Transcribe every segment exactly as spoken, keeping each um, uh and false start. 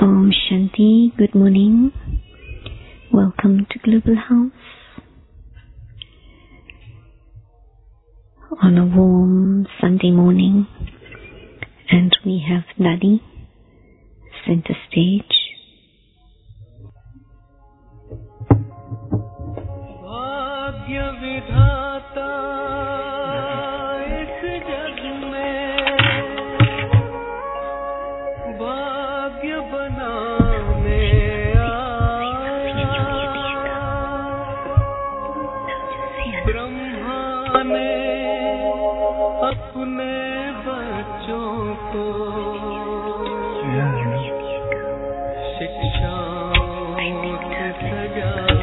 Om Shanti, good morning. Welcome to Global House. On a warm Sunday morning, and we have Nadi, center stage. भाग्य विधाता इस जग में भाग्य बनाने आया ब्रह्मा ने अपने बच्चों को शिक्षाओं से सजाया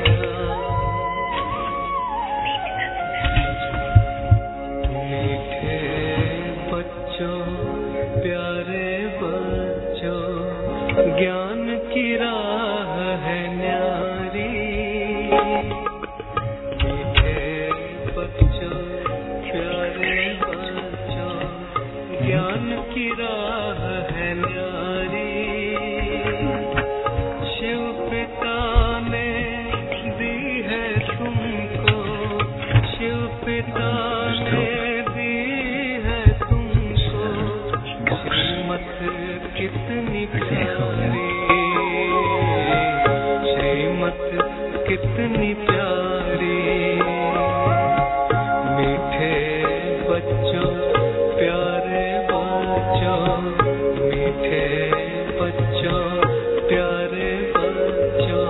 ज्ञान की राह है न्यारी मीठे बच्चों प्यारे बच्चों ज्ञान की राह है न्यारी शिव पिता ने दी है तुमको शिव पिता ने दी है तुमको श्रीमत कितनी प्यारी श्रीमत कितनी प्यारी मीठे बच्चों प्यारे बच्चों मीठे बच्चों प्यारे बच्चों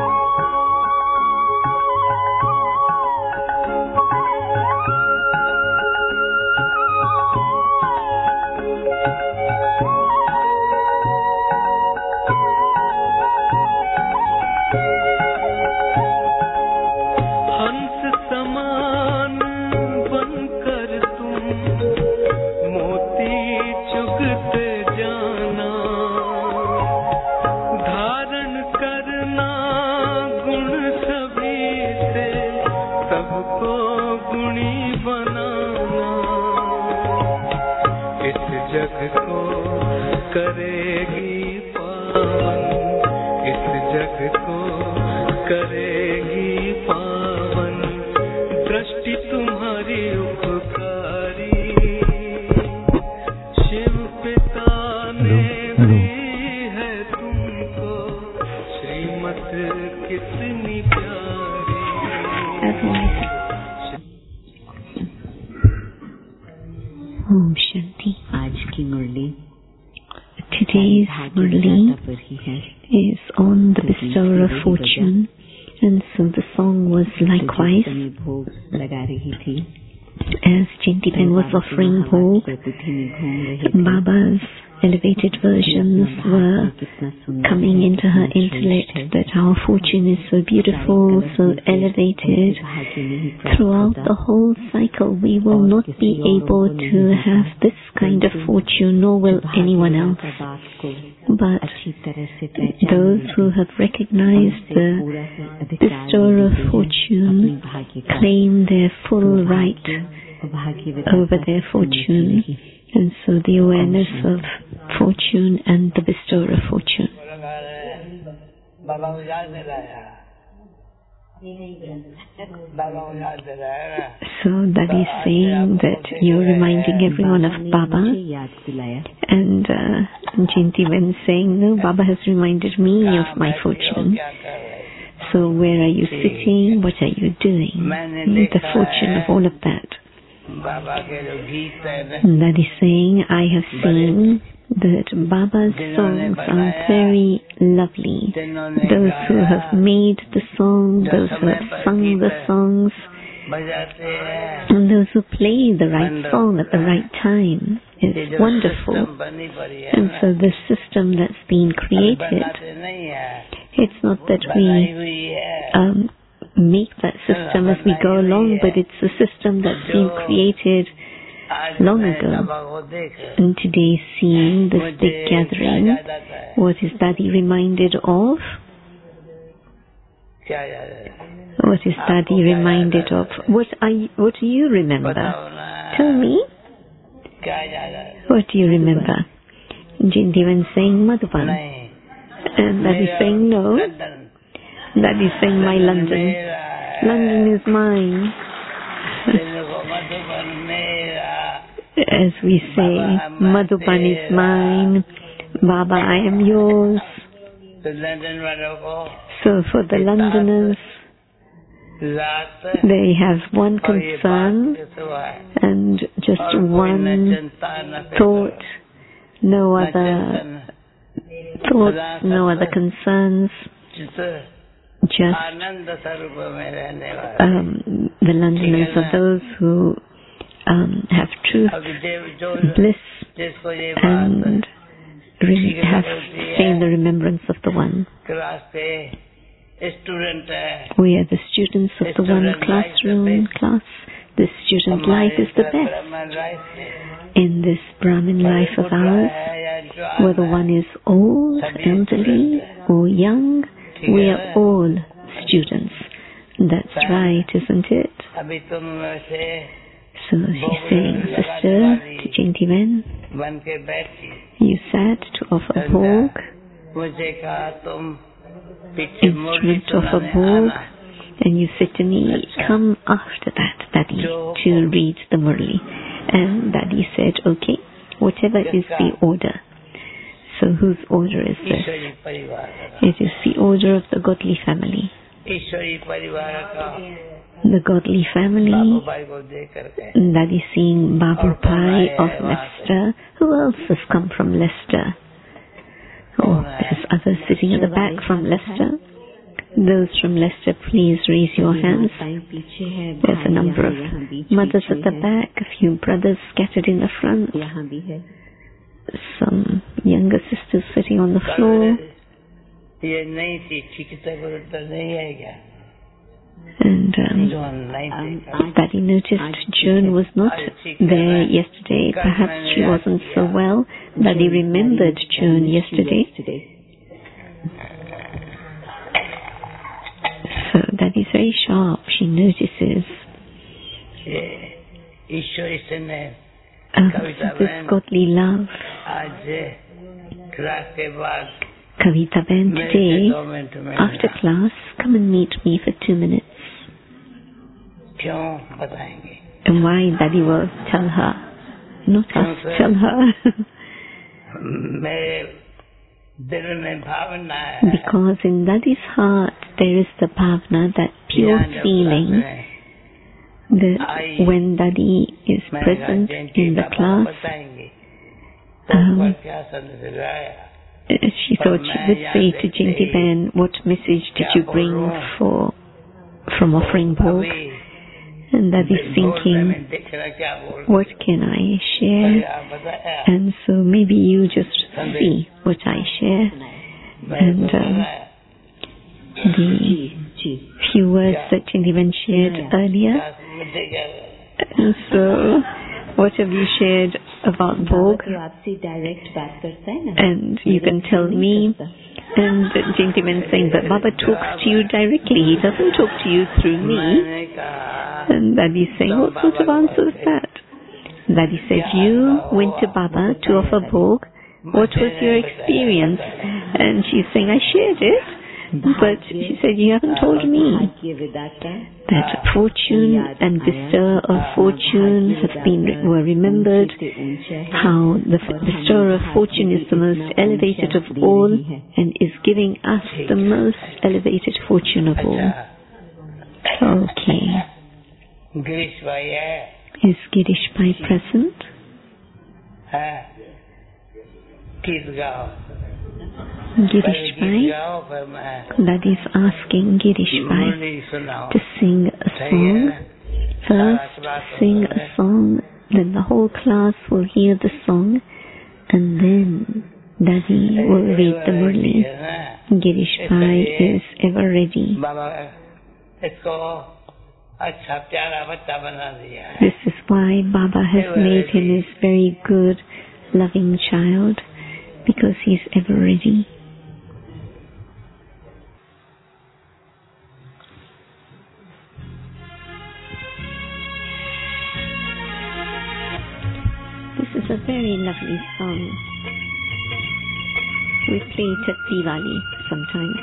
करेगी पावन इस जग को करेगी पावन दृष्टि तुम्हारी उपकारी शिव पिता ने दी है तुमको श्रीमत कितनी प्यारी ओम शांति। आज की Murli Today's Murli is on the bestower of fortune, and so the song was likewise as Jintiben was offering bhog. Baba's elevated versions were coming into her intellect that our fortune is so beautiful, so elevated. Throughout the whole cycle, we will not be able to have this kind of fortune, nor will anyone else. But those who have recognized the bestower of fortune claim their full right over their fortune. And so the awareness of fortune and the bestower of fortune. So that is saying that you're reminding everyone of Baba, and uh, Jintiben saying, no, Baba has reminded me of my fortune. So where are you sitting? What are you doing? The fortune of all of that. That is saying, I have seen that Baba's songs are very lovely. Those who have made the song, those who have sung the songs, and those who play the right song at the right time is wonderful. And so the system that's been created, it's not that we um, make that system as we go along, but it's a system that's been created long ago. And today, seeing this big gathering, what is Daddy reminded of? What is Daddy reminded of? What are you, what do you remember? Tell me. What do you remember? Jintiben saying, Madhuban, And Daddy is saying no. London. Daddy is saying my London. Mera. London is mine. Telugu Madhuban mera. As we say, Madhuban is mine. Baba, I am yours. तो London वालों को So for the Londoners, रात they have one और ये concern बात कैसे हुआ है? and just और कोई न one चिंता न फिक्र, thought, no न other चिंतन, thoughts, no other concerns, चित्त just आनंद स्वरूप में रहने वाले। um, the Londoners are those who um, have truth, अभी देव जो bliss, जिसको ये बात and really have stay in the remembrance of the One. Class के स्टूडेंट है, We are the students of the One classroom class. The student life is the best. In this Brahmin life of ours, whether one is old, elderly, or young, we are all students. That's right, isn't it? अभी तुम में से So she's saying, sister, to Jintiven, बन के बैठी, you sat to offer bhog, मुझे कहा तुम पीछे मुरली instrument of a सुनाने bhog, आना। and you said to me, come after that, Daddy, to read the Murli. And Daddy said, okay, whatever is the order. So whose order is this? ईश्वरी परिवार का, It is the order of the godly family. ईश्वरी परिवार का The godly family, बाबू भाई को देख करके Daddy seeing Babu Pai of Leicester. Who else has come from Leicester? Oh, there's others sitting at the back from Leicester. Those from Leicester, please raise your hands. There's a number of mothers at the back, a few brothers scattered in the front, some younger sisters sitting on the floor. ये नहीं थी ठीक से गुरुद्वारा नहीं है क्या? And um, जो नहीं थी Daddy noticed June was not there yesterday. Perhaps she wasn't so well. Daddy remembered June yesterday. So Daddy's very sharp. She notices ये ईश्वरी से ने um, this godly love. आज क्लास के बाद Kavita Ben, today, after class, come and meet me for two minutes. क्यों बताएंगे? And why Daddy will tell her. Not us, tell her. मेरे दिल में भावना है Because in Daddy's heart there is the bhavna, that pure feeling, that when Daddy is present in the class, um, she thought she would say to Jinti Ben, what message did you bring for from offering bhog? And Daddy's thinking, what can I share? And so maybe you just see what I share. And um, the few words that Jinti Ben shared earlier. And so, what have you shared about bhog? And you can tell me. And Jinti Ben saying that Baba talks to you directly. He doesn't talk to you through me. And Daddy saying, what sort of answer is that? Daddy said, you went to Baba to offer bhog. What was your experience? And she's saying, I shared it. But she said, you haven't told me that fortune and bestower of fortune have been were remembered, how the bestower of fortune is the most elevated of all and is giving us the most elevated fortune of all. Okay. Is Girish Bhai present? Girish Bhai, Daddy's asking Girish Bhai to sing a song. First, sing a song, then the whole class will hear the song, and then Daddy will read the Murli. Girish Bhai is ever ready. This is why Baba has made him his very good, loving child, because he's ever ready. This is a very lovely song. We play it at Diwali sometimes.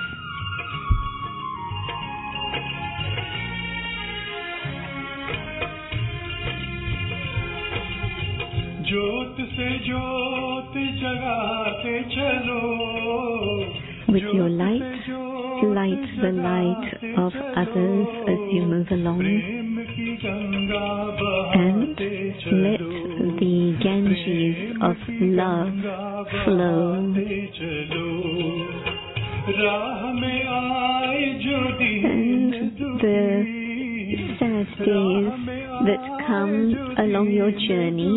ज्योत से ज्योत जगाते चलो. With your light, light the light of others as you move along, and let the Ganges of love flow. And the sad days that come along your journey,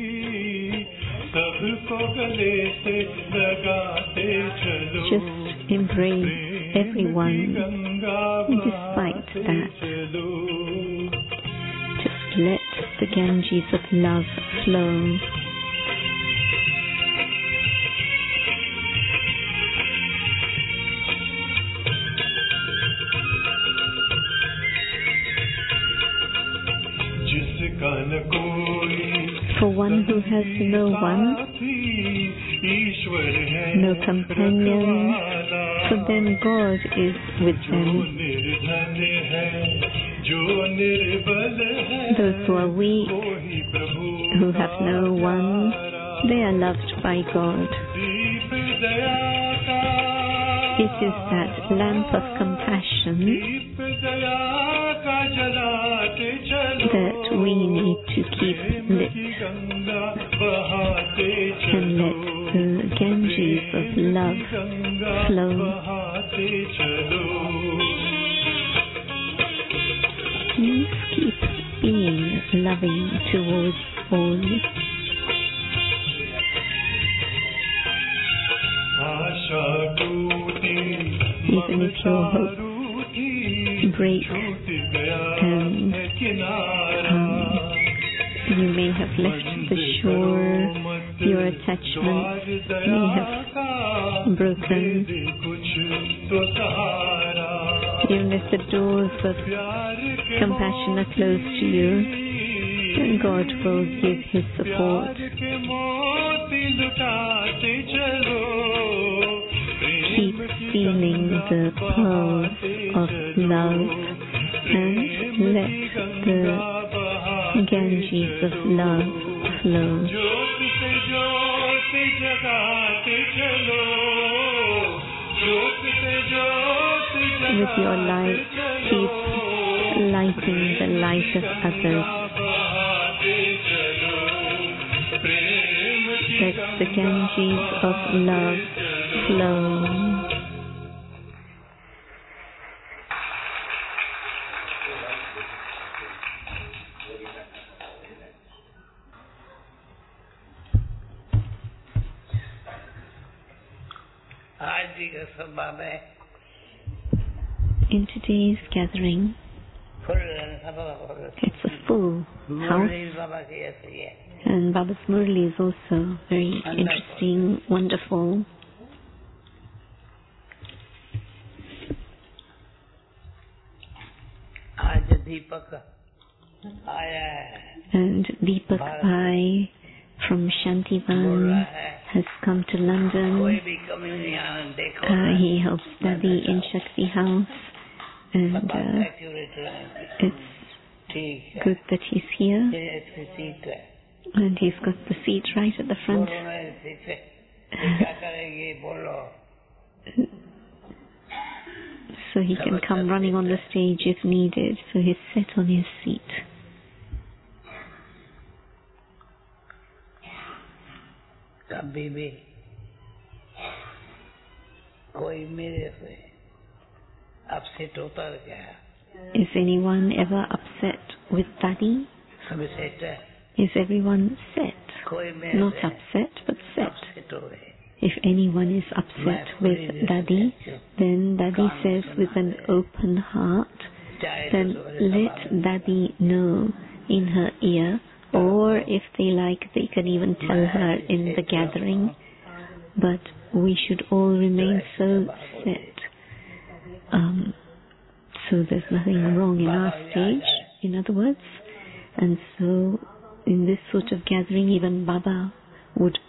just embrace everyone despite that. Just let the Ganges of love flow. For one who has no one, no companion, for them God is with them. Those who are weak, who have no one, they are loved by God. It is that lamp of compassion that we need to keep lit, and let the Ganges of love flow. Please keep being loving towards all. Even if your hopes break and um, you may have left the shore, your attachments may have broken. Even if the doors of compassion are closed to you, then God will give His support. Keep feeling the pulse of love and let the Ganges of love flow. With your light, keep lighting the light of others. Let the Ganges of love flow. In today's gathering, it's a full house, and Baba's Murli is also very interesting, wonderful. And Deepak Bhai from Shantivan has come to London. Uh, he helps study in Shakti House, and uh, it's good that he's here. And he's got the seat right at the front. So he can come running on the stage if needed. So he's set on his seat. कभी भी कोई मेरे से upset होता गया. Is anyone ever upset with Daddy? सभी set है. Is everyone set? Not upset, but set. If anyone is upset with Daddy, then Daddy says with an open heart, then let Daddy know in her ear, or if they like, they can even tell her in the gathering. But we should all remain so set. Um, so there's nothing wrong in our stage, in other words. And so in this sort of gathering, even Baba would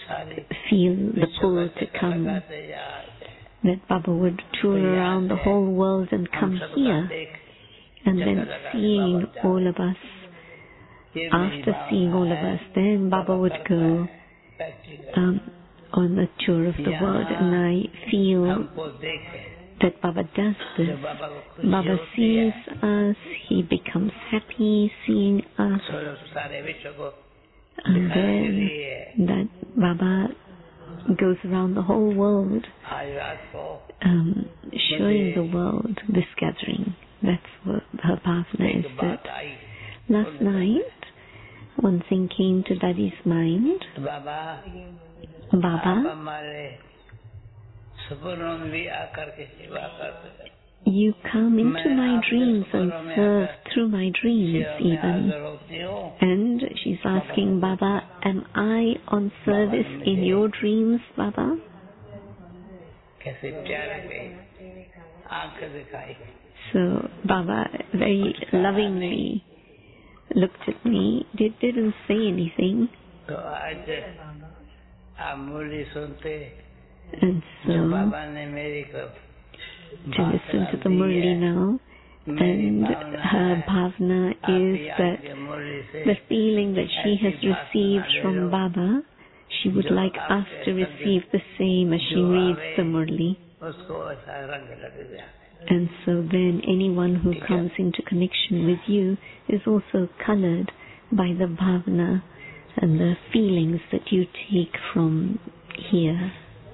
सारी feel the विश्व pull का to चक्कर come, लगाते जाते हैं। that Baba would tour around the whole world and हम come सबका here, देख and चक्कर then लगाते seeing बाबा जाते। all of us, ये मेरी after Bhavna seeing all of है, us, then Baba Baba would करता go है, practical। um, on the tour of the यहाँ world, and I feel हमको देखे that Baba does this. जब बाबा को खुशी Baba होती है, sees us, he becomes happy seeing us, तो सारे विश्व को and दिखाने के then लिए that Baba goes around the whole world, आज रात को um, showing the world this gathering. That's what her bhavana is. एक That बात आई last night, one thing came to Daddy's mind. Baba Baba, आप हमारे सपनों में भी आकर के सेवा करते हैं। you come into मैं my आपके dreams and सपनों में serve आकर through my dreams सेवा में even. हाजिर होती हूँ। And she's asking Baba, am I on service in your dreams, Baba? कैसे प्यार के आंखें दिखाई। So Baba very lovingly looked at me, did, didn't say anything. तो आज आप मुरली सुनते And जो so बाबा ने मेरी को to listen to the Murli now, and her bhavana is that the feeling that she has received from Baba, she would like us to receive the same as she reads the Murli. उसको ऐसा रंग लग जाए। And so then anyone who comes into connection with you is also colored by the bhavana and the feelings that you take from here.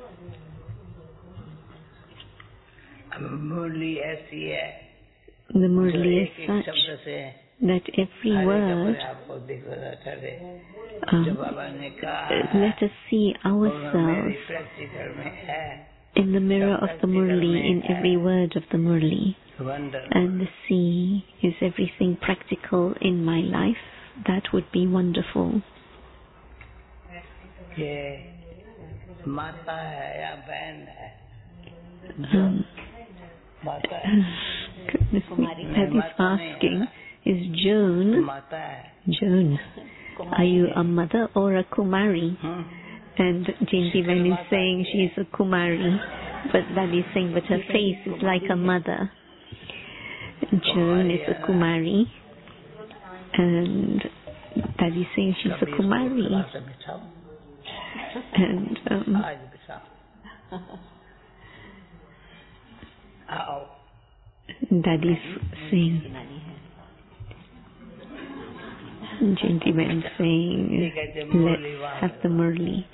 मुरली ऐसी है The जो Murli is एक एक such शब्द से that every हर एक word, अपने आपको दिखता चले। um, जो बाबा ने कहा है let us see वो ourselves मेरी प्रैक्टिकल में है। in the mirror of the Murli, in every word of the Murli. Wonder And the sea is everything practical in my life. That would be wonderful. ये माता है या बहन है? Um, माता है। goodness me, that is asking, is Joan, माता है। Joan, are you a mother or a Kumari? Hmm. And Jainti Ben is saying she's a Kumari, but Daddy is saying, but her face is like a mother. Joan is a Kumari, and Daddy is saying she's a Kumari. And um, आज बिछाओ। आओ। Daddy is saying, Jainti Ben is saying, let's have the Murli.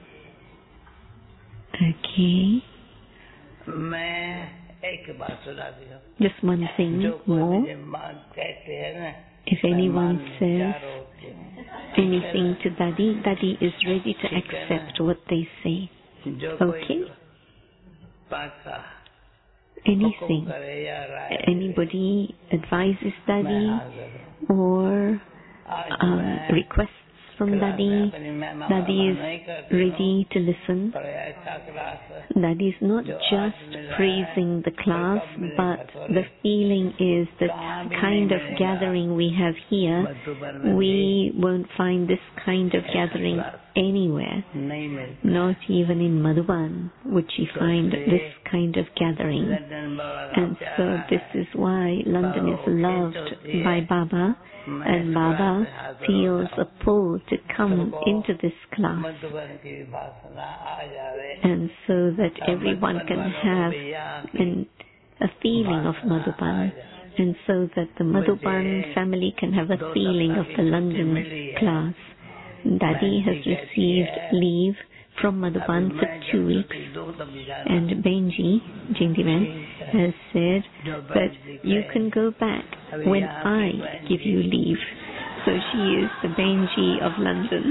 Okay. मैं एक बात सुना दी हूँ। Just one thing जो कोई more. मुझे मान कहते हैं ना, If anyone मैं मान says चारों होती हूँ। anything to Daddy, Daddy is ready to accept what they say. जो Okay. कोई बात का Anything. हुक्म करे या राय दे, Anybody advises मैं Daddy हाजिर हूँ। or आज um, मैं requests from क्लास में Daddy, अपनी महिमा Daddy नहीं is करती हूँ। ready to listen. पर ऐसा क्लास है, Daddy is not just praising the class, but the feeling is the kind of gathering we have here, we won't find this kind of gathering anywhere. नहीं मिलती। Not even in Madhuban would she find this kind of gathering. London बड़ा And so this is why London is loved by Baba, and Baba feels a pull to come into this class, Madhuban की भाषा आ जावे। and so that everyone can have an, a feeling of Madhuban, and so that the Madhuban family can have a feeling of the London class. Daddy has received leave from Madhuban for two weeks, and Benji, Jainti Ben, has said that you can go back when I give you leave. So she is the Benji of London.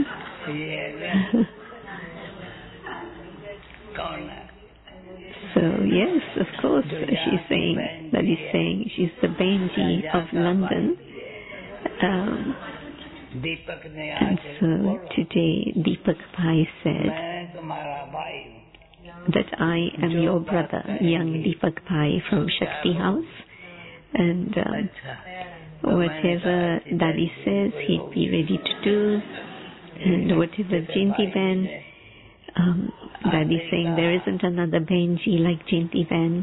So yes, of course, she's saying, that is saying, she's the Benji of London. Um, and so today Deepak Bhai said that I am your brother, young Deepak Bhai from Shakti House, and um, whatever Daddy says he'd be ready to do, and whatever Jainti Ben um, Daddy saying there isn't another Benji like Jayanti Ben.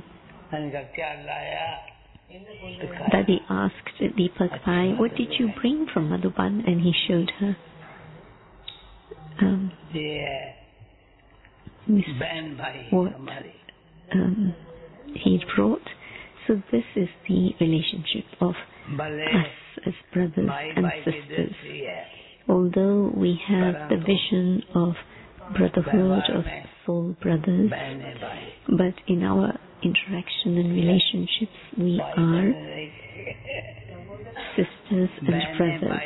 Daddy asked Deepak Bhai, what did you bring from Madhuban? And he showed her. Um, what um, he brought. So this is the relationship of us as brothers and sisters. Although we have the vision of brotherhood of soul brothers, but in our interaction and relationships we are sisters and brothers.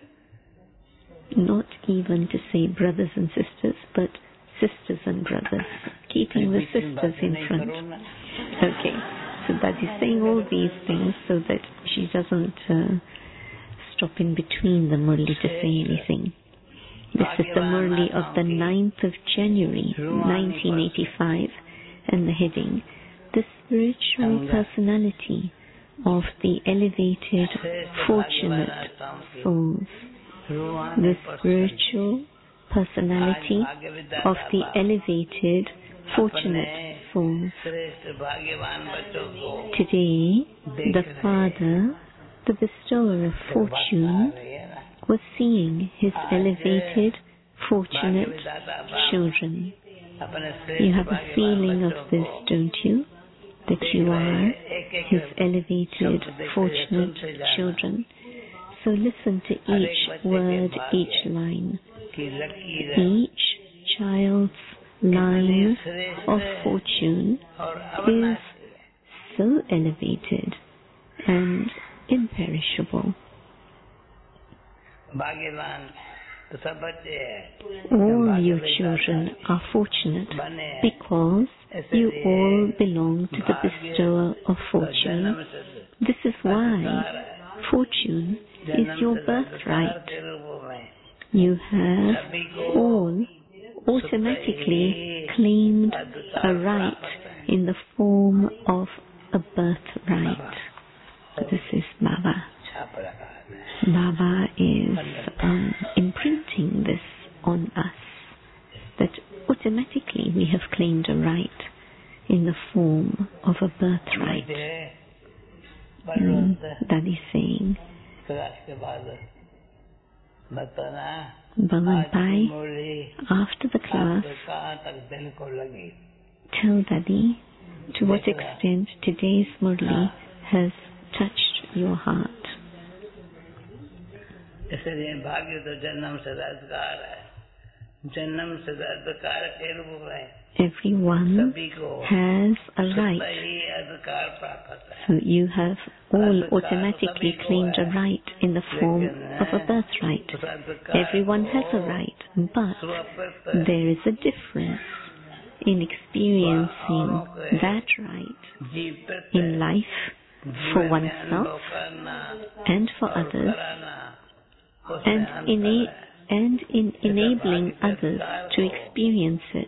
Not even to say brothers and sisters, but sisters and brothers, keeping the sisters in front. Okay, so that is saying all these things so that she doesn't uh, stop in between the Murli to say anything. This is the Murli of the ninth of January nineteen eighty-five, and the heading, the spiritual personality of the elevated, fortunate souls. The spiritual personality of the elevated, fortunate souls. Today, the Father, the bestower of fortune, was seeing his elevated, fortunate children. You have a feeling of this, don't you? That you are his elevated, fortunate children. So listen to each word, each line. Each child's line of fortune is so elevated and imperishable. All you children are fortunate because you all belong to the bestower of fortune. This is why fortune is your birthright. You have all automatically claimed a right in the form of a birthright. This is Baba. Baba is um, imprinting this on us, that automatically we have claimed a right in the form of a birthright. Mm, that is saying, Bhagan Bhai, after the class, tell Daddy to what extent today's Murli has touched your heart. Everyone has a right. So you have all automatically claimed a right in the form of a birthright. Everyone has a right, but there is a difference in experiencing that right in life for oneself and for others, and in a and in enabling others to experience it,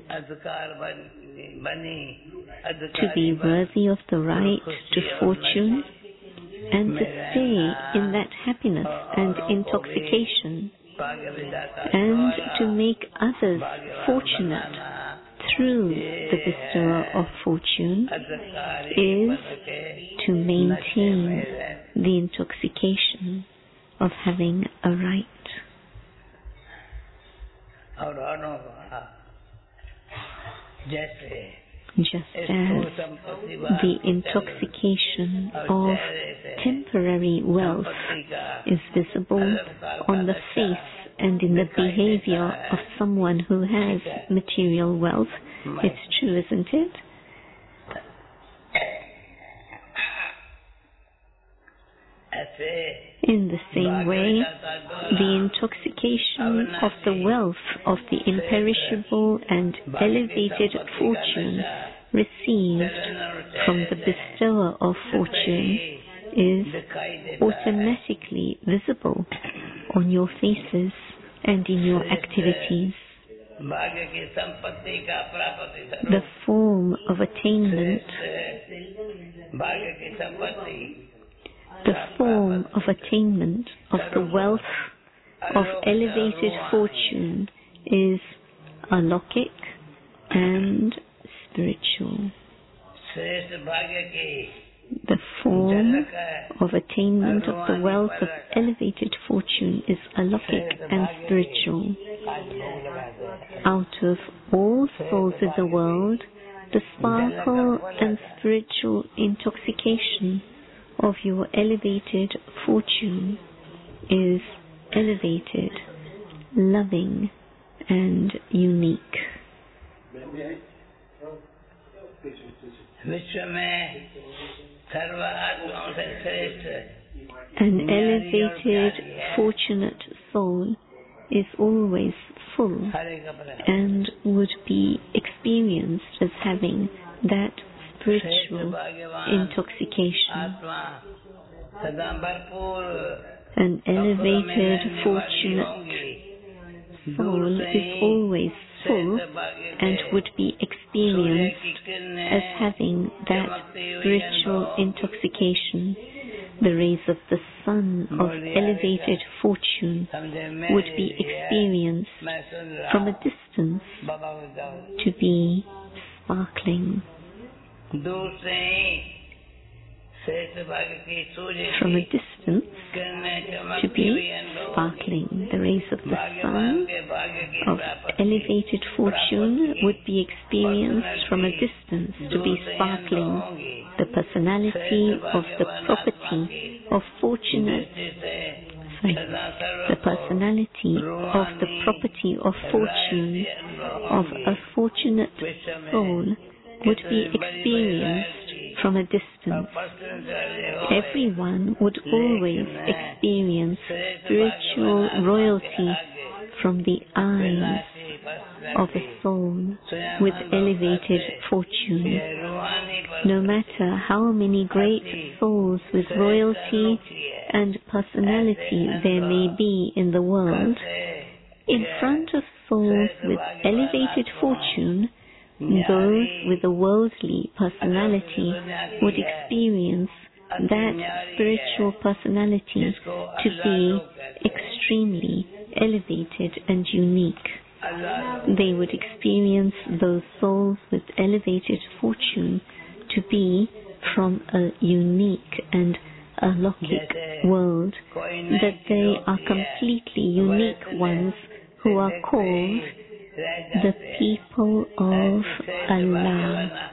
to be worthy of the right to fortune, and to stay in that happiness and intoxication, and to make others fortunate through the bestower of fortune, is to maintain the intoxication of having a right. Just as the intoxication of temporary wealth is visible on the face and in the behavior of someone who has material wealth, it's true, isn't it? In the same way, the intoxication of the wealth of the imperishable and elevated fortune received from the bestower of fortune is automatically visible on your faces and in your activities. The form of attainment The form of attainment of the wealth of elevated fortune is alokik, and spiritual. श्रेष्ठ भाग्य की The form of attainment of the wealth of elevated fortune is alaukic and spiritual. Out of all souls in the world, the sparkle and spiritual intoxication of your elevated fortune is elevated, loving, and unique. विश्व में सर्व आत्माओं से श्रेष्ठ An elevated, fortunate soul is always full and would be experienced as having that spiritual intoxication. An elevated, fortunate soul is always full and would be experienced as having that spiritual intoxication. The rays of the sun of elevated fortune would be experienced from a distance to be sparkling. From a distance to be sparkling. The rays of the sun of elevated fortune would be experienced from a distance to be sparkling. The personality of the property of fortunate sorry, the personality of the property of fortune of a fortunate soul would be experienced from a distance. Everyone would always experience spiritual royalty from the eyes of a soul with elevated fortune. No matter how many great souls with royalty and personality there may be in the world, in front of souls with elevated fortune, those with a worldly personality would experience that spiritual personality to be extremely elevated and unique. They would experience those souls with elevated fortune to be from a unique and alaukic world, that they are completely unique ones who are called the people of Allah.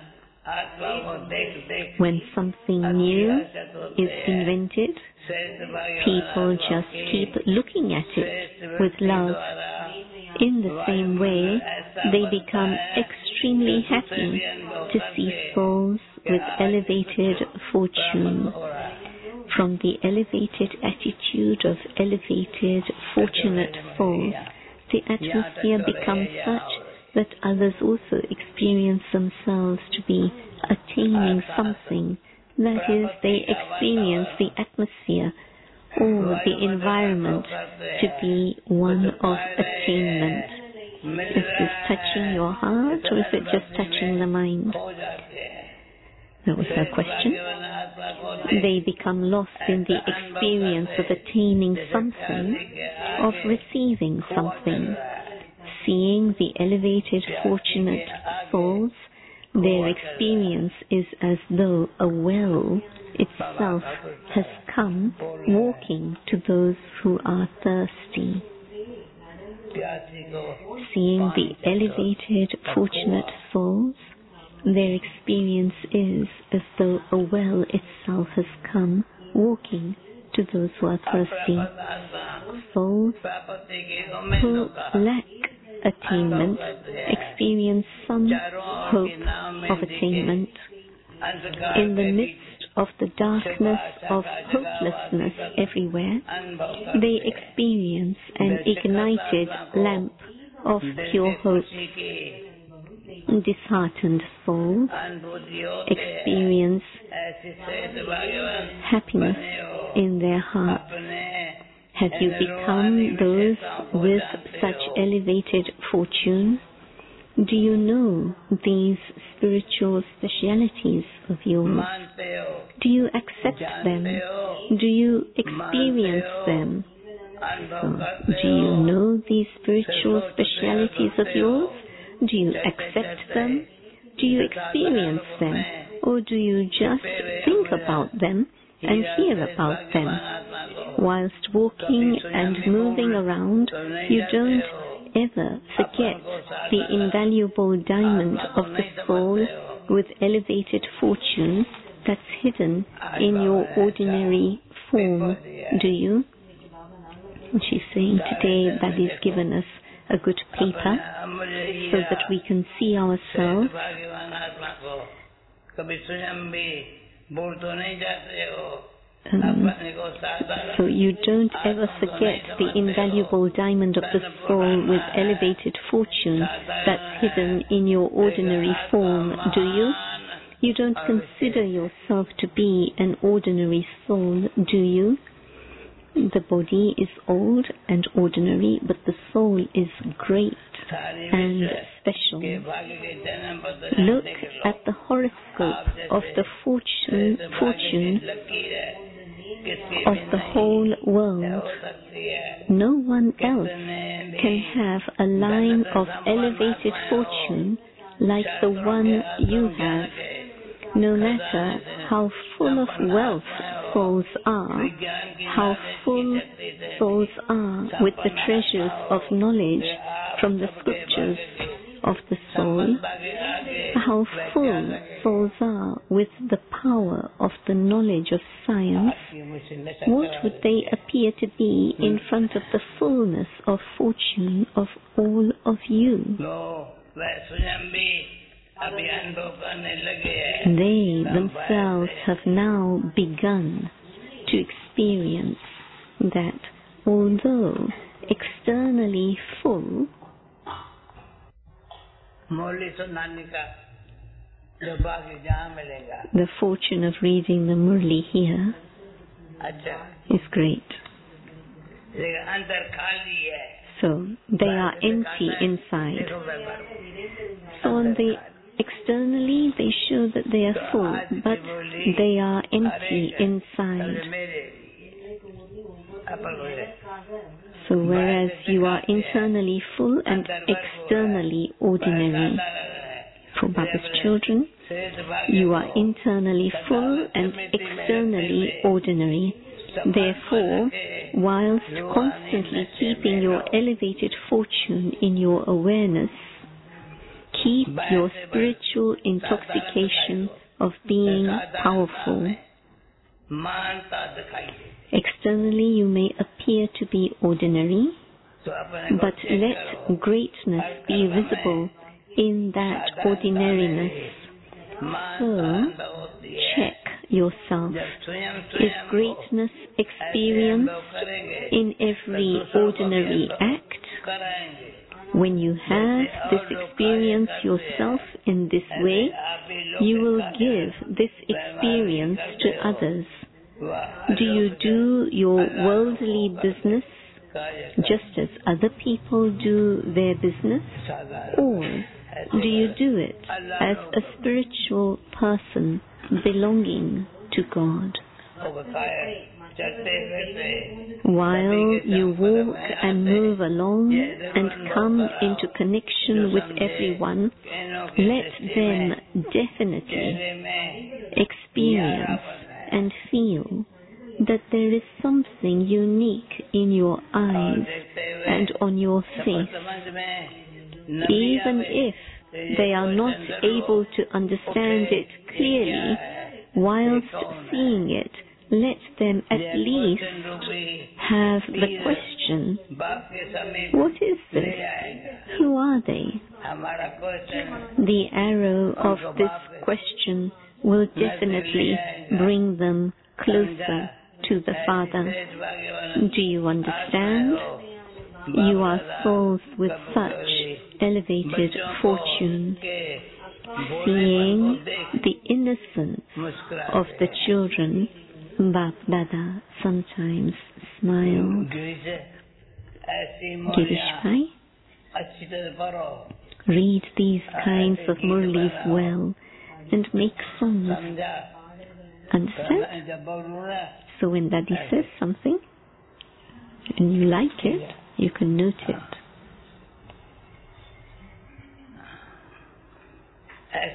When something new is invented, people just keep looking at it with love. In the same way, they become extremely happy to see souls with elevated fortune. From the elevated attitude of elevated, fortunate souls, the atmosphere becomes such that others also experience themselves to be attaining something. That is, they experience the atmosphere or the environment to be one of attainment. Is this touching your heart or is it just touching the mind? That was her question. They become lost in the experience of attaining something, of receiving something. Seeing the elevated, fortunate souls, their experience is as though a well itself has come walking to those who are thirsty. Seeing the elevated, fortunate souls, their experience is as though a well itself has come walking to those who are thirsty. Souls who lack attainment experience some hope of attainment. In the midst of the darkness of hopelessness everywhere, they experience an ignited lamp of pure hope. Disheartened souls experience happiness in their hearts. Have you become those with such elevated fortune? Do you know these spiritual specialities of yours? Do you accept them? Do you experience them? So, do you know these spiritual specialities of yours? Do you accept them? Do you experience them? Or do you just think about them and hear about them? Whilst walking and moving around, you don't ever forget the invaluable diamond of the soul with elevated fortune that's hidden in your ordinary form, do you? She's saying today that is given us a good paper so that we can see ourselves. Um, so you don't ever forget the invaluable diamond of the soul with elevated fortune that's hidden in your ordinary form, do you? You don't consider yourself to be an ordinary soul, do you? The body is old and ordinary, but the soul is great and special. Look at the horoscope of the fortune, fortune of the whole world. No one else can have a line of elevated fortune like the one you have. No matter how full of wealth souls are, how full souls are with the treasures of knowledge from the scriptures of the soul, how full souls are with the power of the knowledge of science, what would they appear to be in front of the fullness of fortune of all of you? They themselves have now begun to experience that although externally full, the fortune of reading the Murli here is great. So they are empty inside. So on the externally they show that they are full, but they are empty inside. So whereas you are internally full and externally ordinary. For Baba's children, you are internally full and externally ordinary. Therefore, whilst constantly keeping your elevated fortune in your awareness, keep your spiritual intoxication of being powerful. Externally you may appear to be ordinary, but let greatness be visible in that ordinariness. So, check yourself. Is greatness experienced in every ordinary act? When you have this experience yourself in this way, you will give this experience to others. Do you do your worldly business just as other people do their business? Or do you do it as a spiritual person belonging to God? While you walk and move along and come into connection with everyone, let them definitely experience and feel that there is something unique in your eyes and on your face. Even if they are not able to understand it clearly, whilst seeing it, let them at least have the question, what is this? Who are they? The arrow of this question will definitely bring them closer to the Father. Do you understand? You are souls with such elevated fortune. Seeing the innocence of the children, Bap Dada sometimes smiled. Girish Bhai, read these kinds of murlis well and make songs. Understand? So when Daddy says something and you like it, you can note it.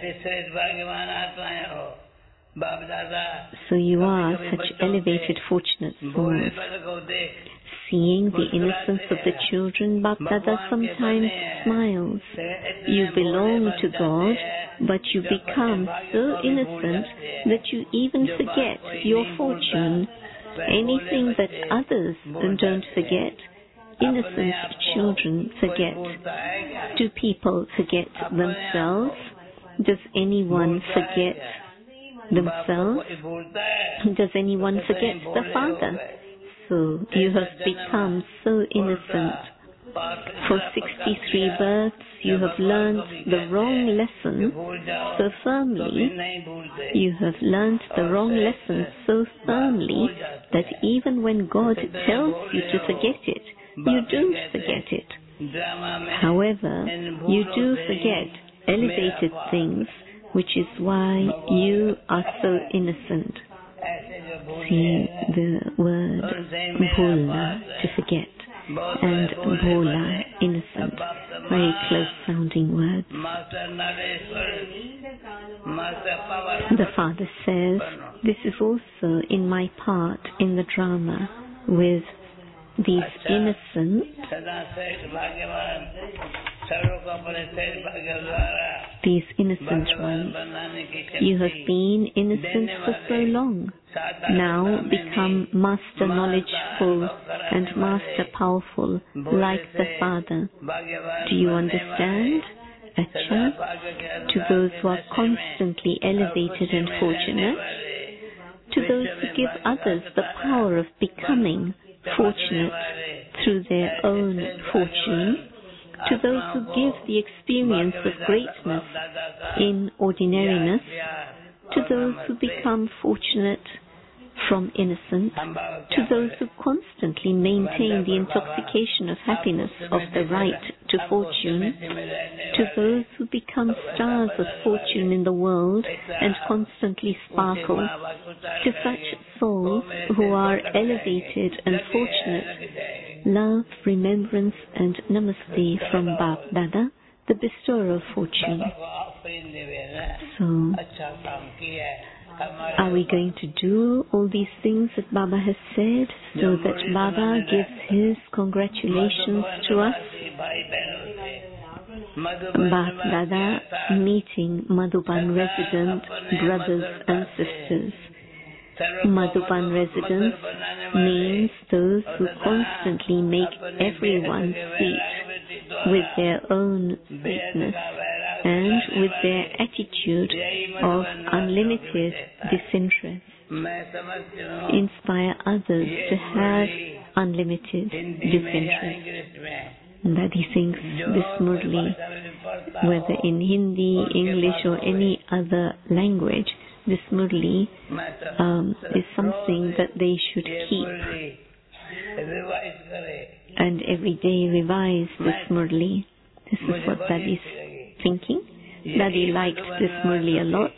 So you are such elevated, fortunate souls. Seeing the innocence of the children, Bap Dada sometimes smiles. You belong to God, but you become so innocent that you even forget your fortune. Anything that others don't forget, innocent children forget. Do people forget themselves? Does anyone forget themselves? Does anyone forget the Father? So you have become so innocent. For sixty-three births you have learned the wrong lesson so firmly. You have learned the wrong lesson so firmly that even when God tells you to forget it, you don't forget it. However, you do forget elevated things, which is why you are so innocent. See the word bhola, to forget, and bhola, innocent, very close sounding words. The Father says, this is also in my part in the drama with these innocent, these innocent ones. You have been innocent for so long. Now become master knowledgeful and master powerful like the Father. Do you understand? Acha, to those who are constantly elevated and fortunate, to those who give others the power of becoming fortunate through their own fortune, to those who give the experience of greatness in ordinariness, to those who become fortunate from innocence, to those who constantly maintain the intoxication of happiness of the right to fortune, to those who become stars of fortune in the world and constantly sparkle, to such souls who are elevated and fortunate, love, remembrance and namaste from Bap Dada, the bestower of fortune. So, are we going to do all these things that Baba has said so that Baba gives his congratulations to us? Bap Dada meeting Madhuban resident brothers and sisters. Madhuban residents means those who constantly make everyone sweet with their own sweetness and with their attitude of unlimited disinterest. Inspire others to have unlimited disinterest. That he thinks this Murli, whether in Hindi, English or any other language, this Murli um, is something that they should keep and every day revise this Murli. This is what Daddy is thinking. Daddy liked this Murli a lot.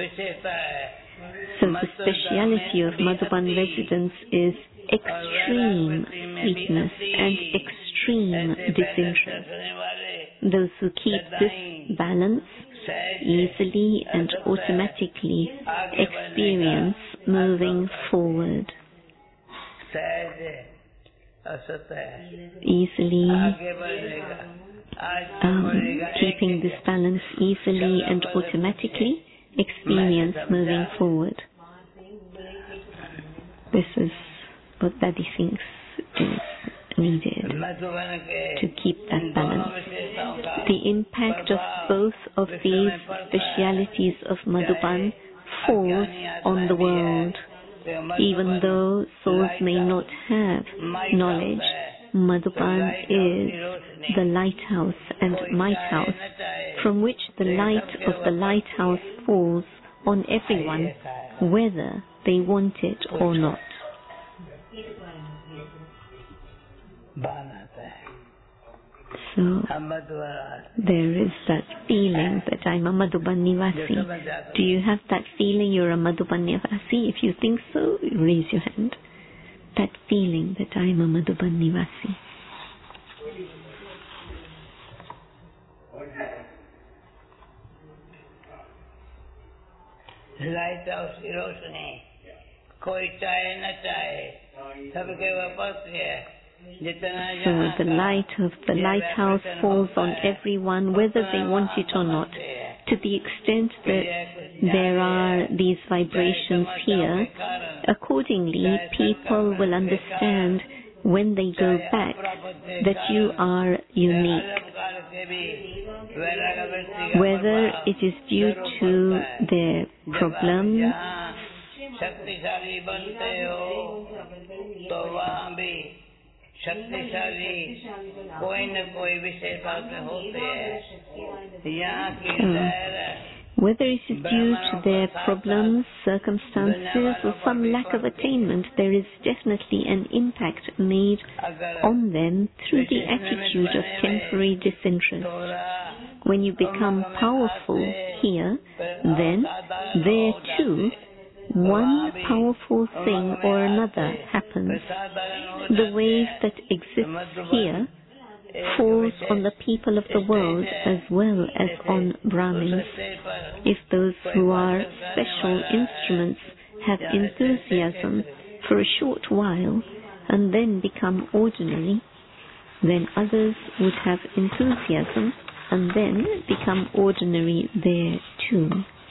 So the speciality of Madhuban residence is extreme sweetness and extreme disinterest. Those who keep this balance easily and automatically experience moving forward. Easily um, keeping this balance easily and automatically experience moving forward. This is what Daddy thinks is needed to keep that balance. The impact of both of these specialities of Madhuban falls on the world. Even though souls may not have knowledge, Madhuban is the lighthouse and might house from which the light of the lighthouse falls on everyone, whether they want it or not. So, there is that feeling that I'm a Madhuban Nivasi. Do you have that feeling you're a Madhuban Nivasi? If you think so, raise your hand. That feeling that I'm a Madhuban Nivasi. Lighthouse की रोशनी कोई चाहे न चाहे सबके ऊपर है. So the light of the lighthouse falls on everyone, whether they want it or not. To the extent that there are these vibrations here, accordingly people will understand when they go back that you are unique. Whether it is due to their problems, शक्तिशाली कोई न कोई विषय बात में होते हैं. यहाँ की लहर whether it is due to their problems, circumstances, or some lack of attainment, there is definitely an impact made on them through the attitude of temporary disinterest. When you become powerful here, then there too one powerful thing or another happens. The wave that exists here falls on the people of the world as well as on Brahmins. If those who are special instruments have enthusiasm for a short while and then become ordinary, then others would have enthusiasm and then become ordinary there too.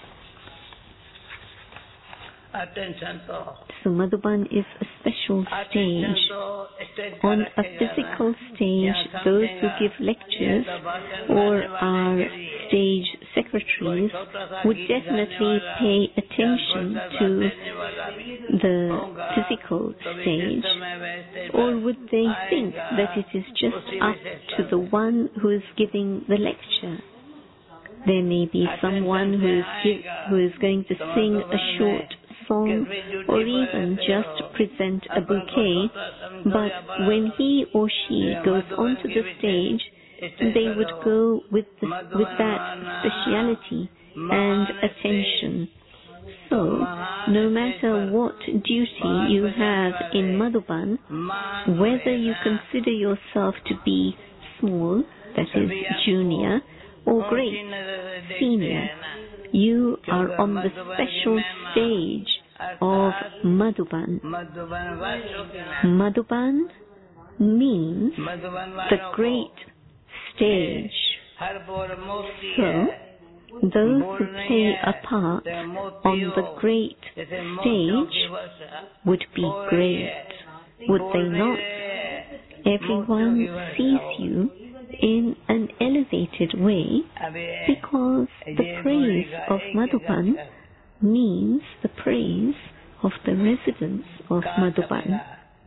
Attention to. So Madhuban is a special stage. On a physical stage, those who give lectures or are stage secretaries would definitely pay attention to the physical stage, or would they think that it is just up to the one who is giving the lecture? There may be someone who is, give, who is going to sing a short song or even just present a bouquet, but when he or she goes onto the stage, they would go with, the, with that speciality and attention. So, no matter what duty you have in Madhuban, whether you consider yourself to be small, that is junior, or great, senior, you are on the special stage of Madhuban. Madhuban means the great stage. So, those who play a part on the great stage would be great, would they not? Everyone sees you in an elevated way because the praise of Madhuban means the praise of the residents of Madhuban.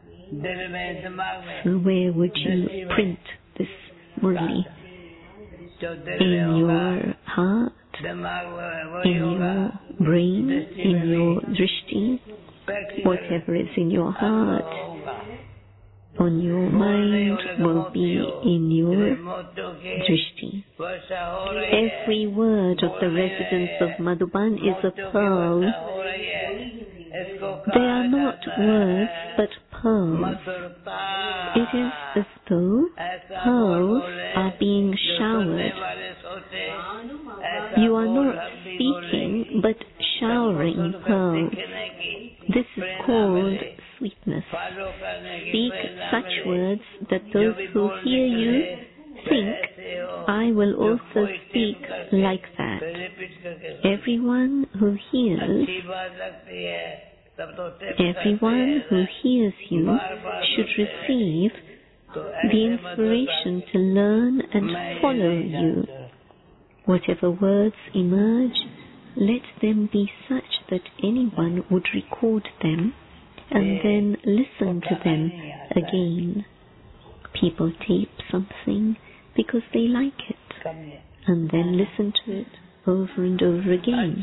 So where would you print this Murli? In your heart, in your brain, in your drishti, whatever is in your heart, on your mind will be in your drishti. Every word of the residents of Madhuban is a pearl. They are not words but pearls. It is as though pearls are being showered. You are not speaking but showering pearls. This is called sweetness. Speak such words that those who hear you think, I will also speak like that. Everyone who hears, everyone who hears you should receive the inspiration to learn and follow you. Whatever words emerge, let them be such that anyone would record them and then listen to them again. People tape something because they like it and then listen to it over and over again.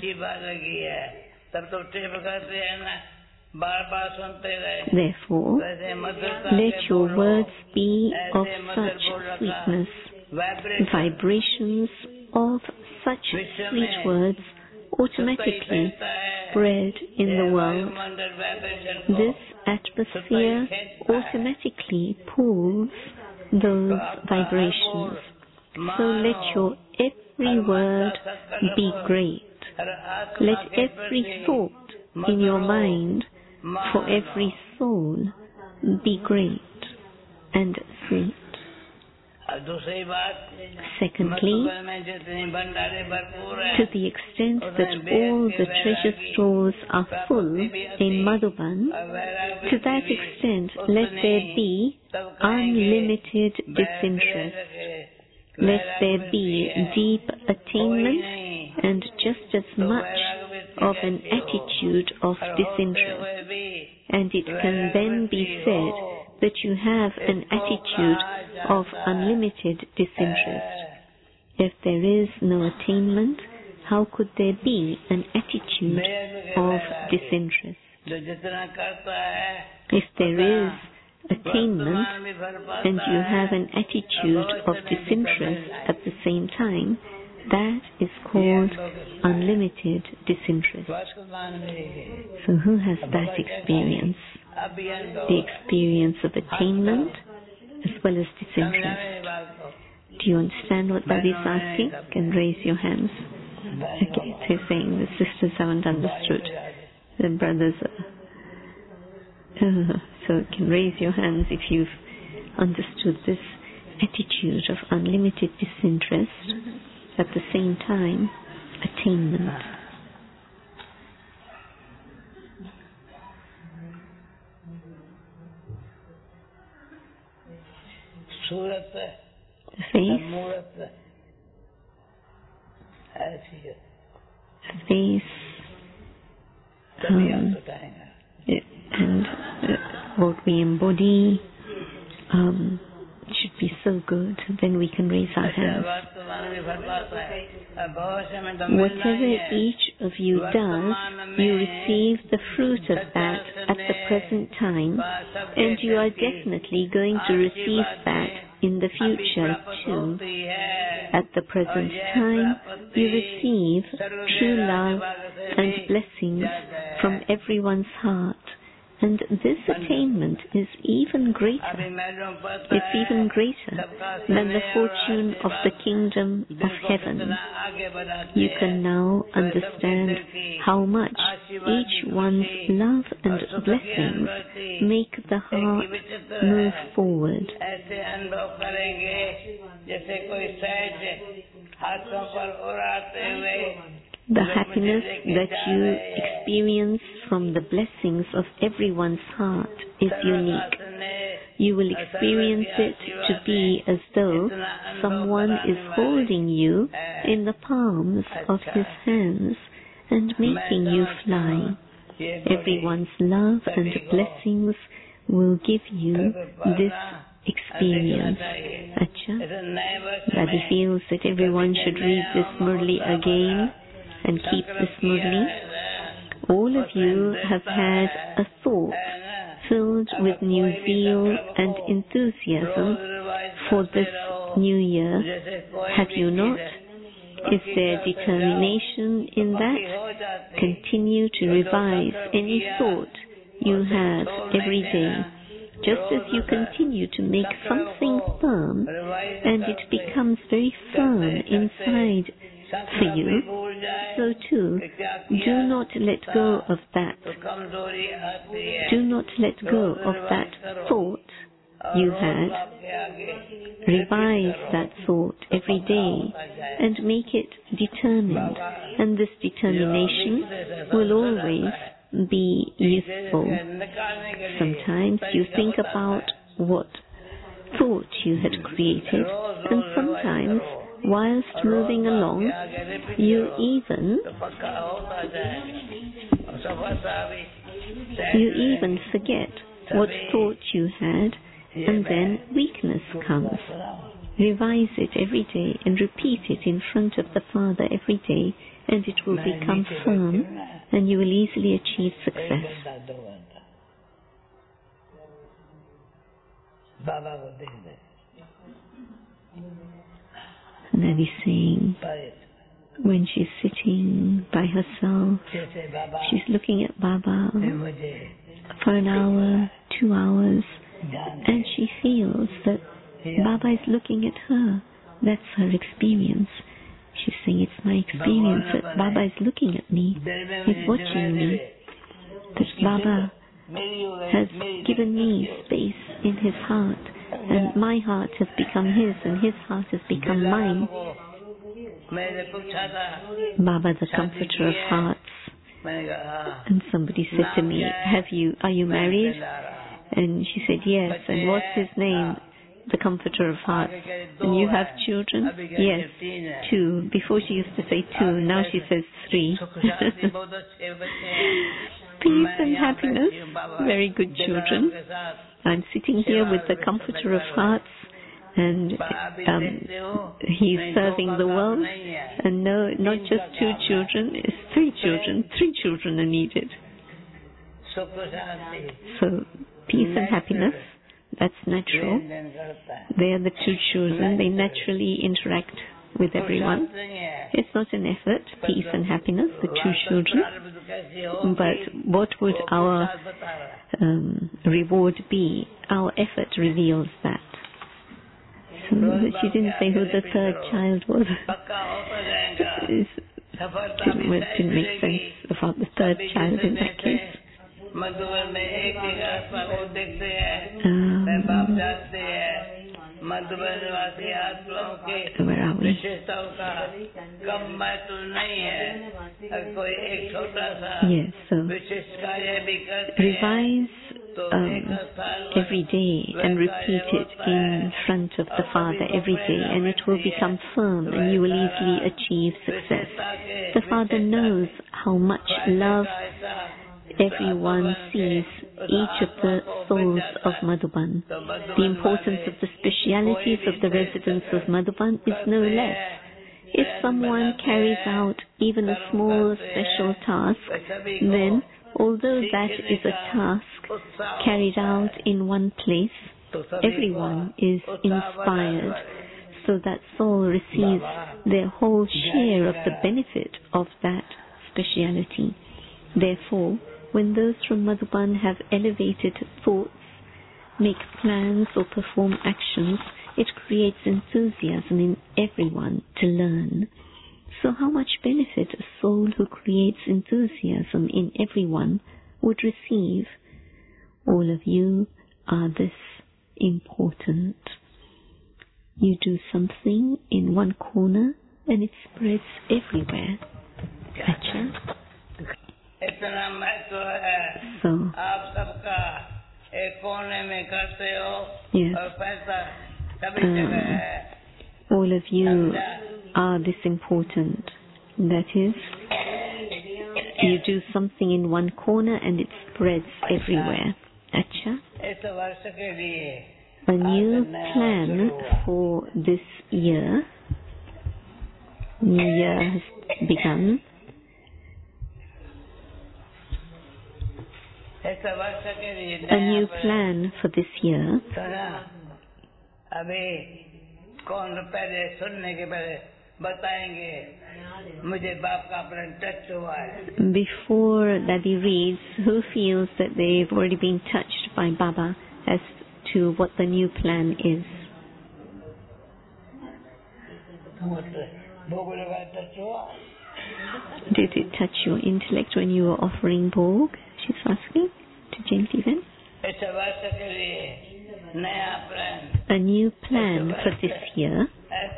Therefore, let your words be of such sweetness, vibrations of such sweet words automatically spread in the world. This atmosphere automatically pulls those vibrations. So let your every word be great. Let every thought in your mind for every soul be great and sweet. Secondly, to the extent that all the treasure stores are full in Madhuban, to that extent let there be unlimited disinterest. Let there be deep attainment and just as much of an attitude of disinterest. And it can then be said that you have an attitude of unlimited disinterest. If there is no attainment, how could there be an attitude of disinterest? If there is attainment and you have an attitude of disinterest at the same time, that is called unlimited disinterest. So who has that experience? The experience of attainment as well as disinterest. Do you understand what Baba is asking? You can raise your hands. Okay, so he's saying the sisters haven't understood. The brothers are... Uh, so you can raise your hands if you've understood this attitude of unlimited disinterest, at the same time, attainment. The face, the face, um, and uh, what we embody um, should be so good, then we can raise our hands. Whatever each of you does, you receive the fruit of that at the present time, and you are definitely going to receive that in the future too. At the present time, you receive true love and blessings from everyone's heart. And this attainment is even greater. It's even greater than the fortune of the kingdom of heaven. You can now understand how much each one's love and blessings make the heart move forward. The happiness that you experience from the blessings of everyone's heart is unique. You will experience it to be as though someone is holding you in the palms of his hands and making you fly. Everyone's love and blessings will give you this experience. Acha? Baba feels that everyone should read this Murli again and keep this Murli. All of you have had a thought filled with new zeal and enthusiasm for this new year. Have you not? Is there determination in that? Continue to revise any thought you have every day. Just as you continue to make something firm and it becomes very firm inside for you, so too, do not let go of that. Do not let go of that thought you had. Revise that thought every day and make it determined, and this determination will always be useful. Sometimes you think about what thought you had created, and sometimes whilst moving along, you even you even forget what thought you had, and then weakness comes. Revise it every day and repeat it in front of the Father every day, and it will become firm, and you will easily achieve success. That is saying, when she's sitting by herself, she's looking at Baba for an hour, two hours, and she feels that Baba is looking at her. That's her experience. She's saying it's my experience that Baba is looking at me, he's watching me, that Baba has given me space in his heart, and my heart has become his, and his heart has become mine. Baba, the comforter of hearts. And somebody said to me, "Have you? Are you married?" And she said, "Yes." And what's his name? The comforter of hearts. And you have children? Yes, two. Before she used to say two, now she says three. Peace and happiness, very good children. I'm sitting here with the comforter of hearts, and um, he's serving the world. And no, not just two children, it's three children. Three children are needed. So, peace and happiness, that's natural. They are the two children. They naturally interact with everyone. It's not an effort, peace and happiness, the two children. But what would our um, reward be? Our effort reveals that. So she didn't say who the third child was. It didn't, didn't make sense about the third child in that case. Um, where are we? Yes, so revise um, every day and repeat it in front of the Father every day, and it will become firm and you will easily achieve success. The Father knows how much love everyone sees each of the souls of Madhuban. The importance of the specialities of the residents of Madhuban is no less. If someone carries out even a small special task, then although that is a task carried out in one place, everyone is inspired, so that soul receives their whole share of the benefit of that speciality. Therefore, when those from Madhuban have elevated thoughts, make plans or perform actions, it creates enthusiasm in everyone to learn. So how much benefit a soul who creates enthusiasm in everyone would receive? All of you are this important. You do something in one corner and it spreads everywhere. Acha? So, yes. Um, all of you are this important. That is, you do something in one corner and it spreads everywhere. Acha? A new plan for this year. New year has begun. A new plan for this year. Before Daddy reads, who feels that they've already been touched by Baba as to what the new plan is? Did it touch your intellect when you were offering Bhog? She's asking to Jayantiben. A new plan for this year.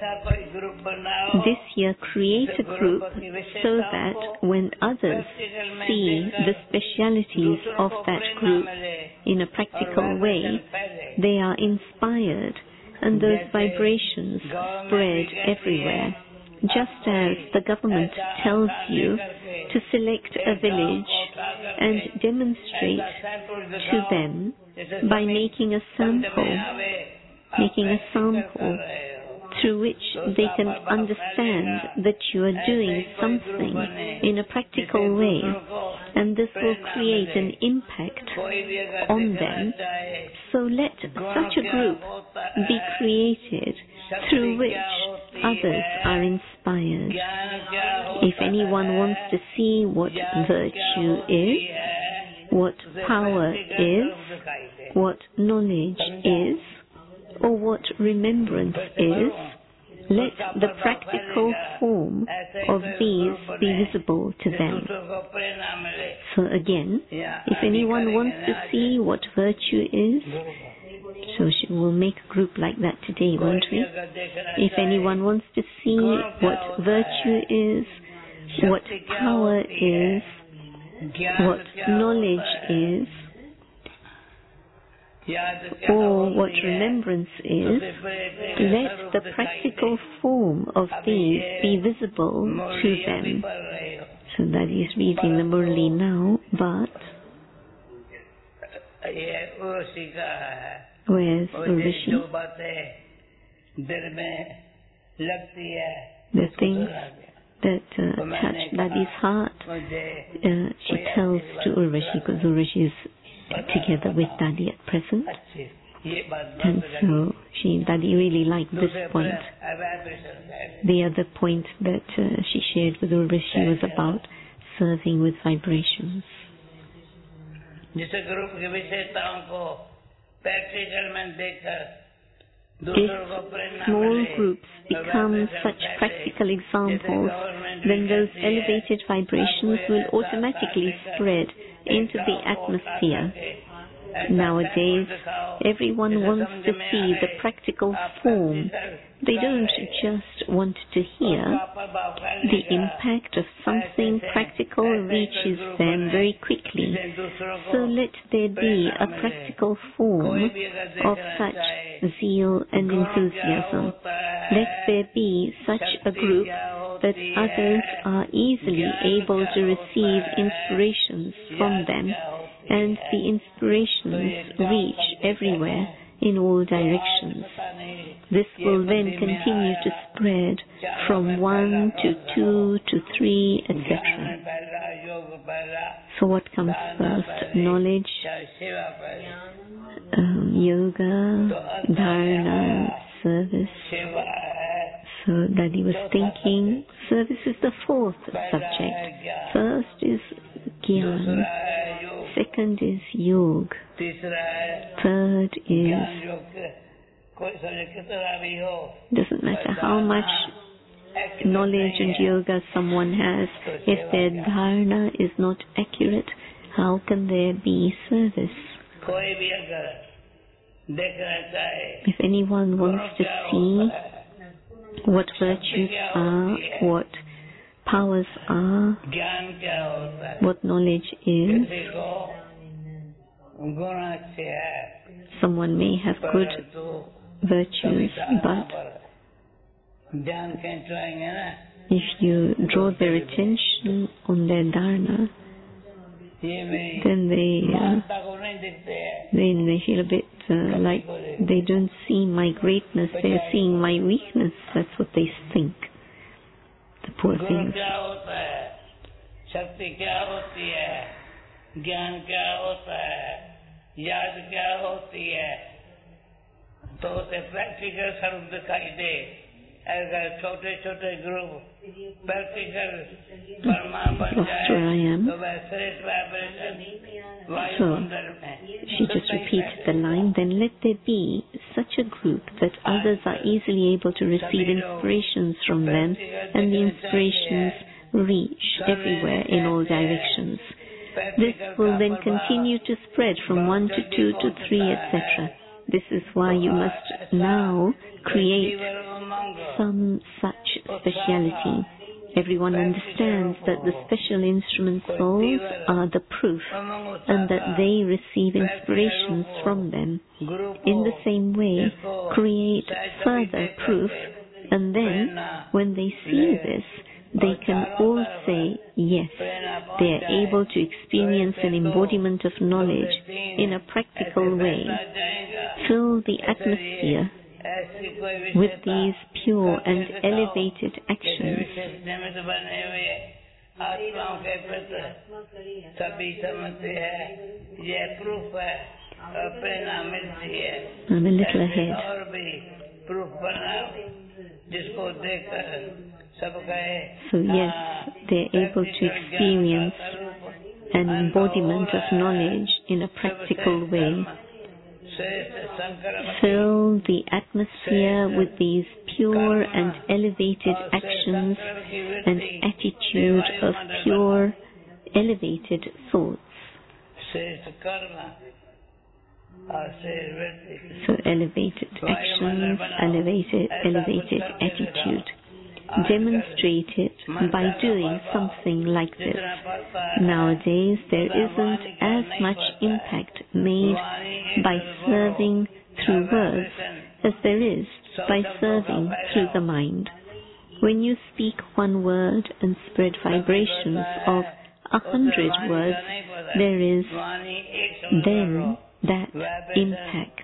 This year, create a group so that when others see the specialities of that group in a practical way, they are inspired and those vibrations spread everywhere. Just as the government tells you to select a village and demonstrate to them by making a sample, making a sample through which they can understand that you are doing something in a practical way, and this will create an impact on them. So let such a group be created through which others are inspired. If anyone wants to see what virtue is, what power is, what knowledge is, or what remembrance is, let the practical form of these be visible to them. So again, if anyone wants to see what virtue is, so she will make a group like that today, won't we? If anyone wants to see what virtue is, what power is, what knowledge is, or what remembrance is, let the practical form of these be visible to them. So that is reading the Murli now, but where's Urvashi? The things that uh, touch Dadi's heart, uh, she tells to Urvashi, because Urvashi is together with Dadi at present. And so she, Dadi really liked this point. The other point that uh, she shared with Urvashi was about serving with vibrations. If small groups become such practical examples, then those elevated vibrations will automatically spread into the atmosphere. Nowadays, everyone wants to see the practical form. They don't just want to hear. The impact of something practical reaches them very quickly. So let there be a practical form of such zeal and enthusiasm. Let there be such a group that others are easily able to receive inspirations from them, and the inspirations reach everywhere in all directions. This will then continue to spread from one to two to three, et cetera. So what comes first? Knowledge, um, yoga, dharana, service. So Dadi was thinking, service is the fourth subject. First is Gyan. Second is Yoga. Third is, doesn't matter how much knowledge and yoga someone has, if their dharana is not accurate, how can there be service? If anyone wants to see what virtues are, what powers are, what knowledge is, someone may have good virtues, but if you draw their attention on their dharana, then they uh, then they feel a bit uh, like they don't see my greatness, they're seeing my weakness. That's what they think, the poor things. ज्ञान क्या होता है, याद क्या होती है, तो उसे प्रैक्टिकल स्वरूप दिखाई दे. अगर छोटे छोटे ग्रुप प्रैक्टिकल परमा बन जाए तो वह श्रेष्ठ वाइब्रेशन वायुमंडल में. She just repeated the line, then let there be such a group that others are easily able to receive inspirations from them, and the inspirations reach everywhere in all directions. This will then continue to spread from one to two to three, et cetera. This is why you must now create some such speciality. Everyone understands that the special instrument souls are the proof, and that they receive inspirations from them. In the same way, create further proof, and then when they see this, they can all say, yes, they are able to experience an embodiment of knowledge in a practical way. Fill the atmosphere with these pure and elevated actions. I'm a little ahead. So yes, they're able to experience an embodiment of knowledge in a practical way. Fill the atmosphere with these pure and elevated actions and attitude of pure, elevated thoughts. So elevated actions, elevated, elevated attitude. Demonstrate it by doing something like this. Nowadays, there isn't as much impact made by serving through words as there is by serving through the mind. When you speak one word and spread vibrations of a hundred words, there is then that impact.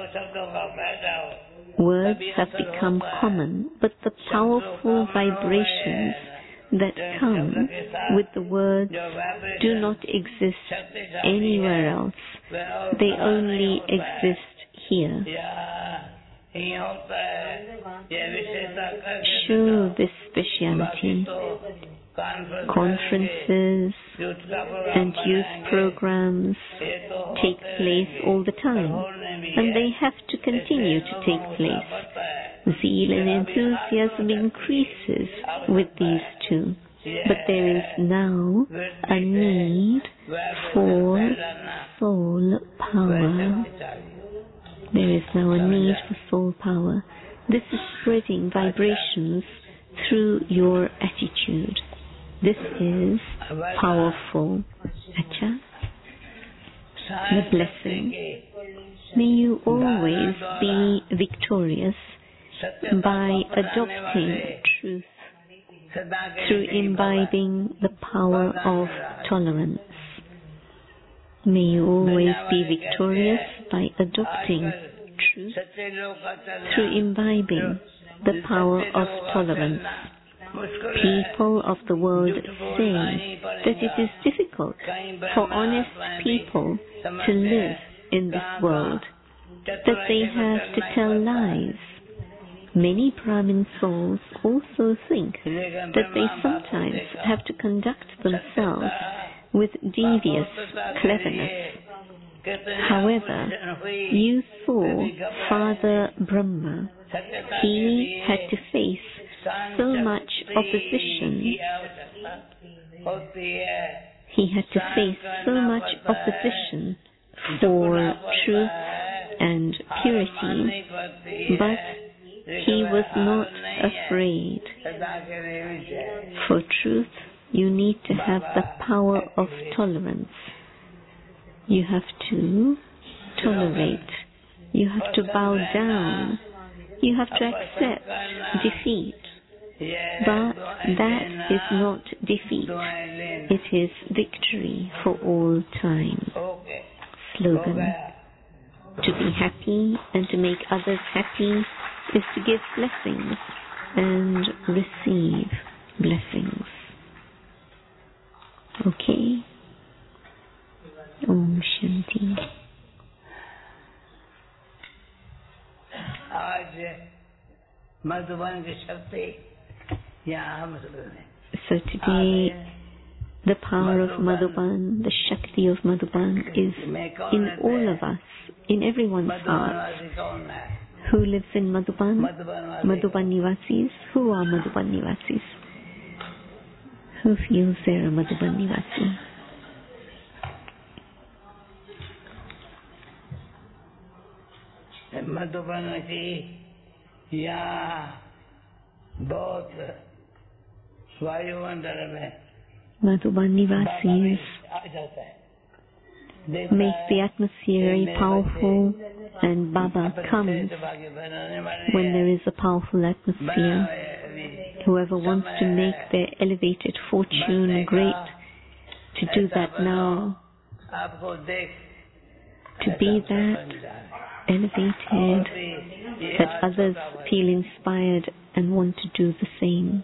Words have become common, but the powerful vibrations that come with the words do not exist anywhere else. They only exist here. Show this speciality. Conferences and youth programs take place all the time, and they have to continue to take place. Zeal and enthusiasm increases with these two, but there is now a need for soul power. There is now a need for soul power. This is spreading vibrations through your attitude. This is powerful. Acha. The blessing. May you always be victorious by adopting truth through imbibing the power of tolerance. May you always be victorious by adopting truth through imbibing the power of tolerance. People of the world say that it is difficult for honest people to live in this world, that they have to tell lies. Many Brahmin souls also think that they sometimes have to conduct themselves with devious cleverness. However, you saw Father Brahma. He had to face so much opposition. He had to face so much opposition for truth and purity, but he was not afraid. For truth, you need to have the power of tolerance. You have to tolerate. You have to bow down. You have to accept defeat. But that is not defeat. It is victory for all time. Slogan. To be happy and to make others happy is to give blessings and receive blessings. Okay? Om Shanti. So today, the power of Madhuban, the Shakti of Madhuban is in all of us, in everyone's heart. Who lives in Madhuban? Madhuban Nivasis. Who are Madhuban Nivasis? Who feels they're a Madhuban Nivasi? Madhuban की यहाँ बहुत वायुमंडल में Madhuban Nivasis make the atmosphere very powerful, and Baba comes when there is a powerful atmosphere. Whoever wants to make their elevated fortune great, to do that now, to be that elevated, that others feel inspired and want to do the same.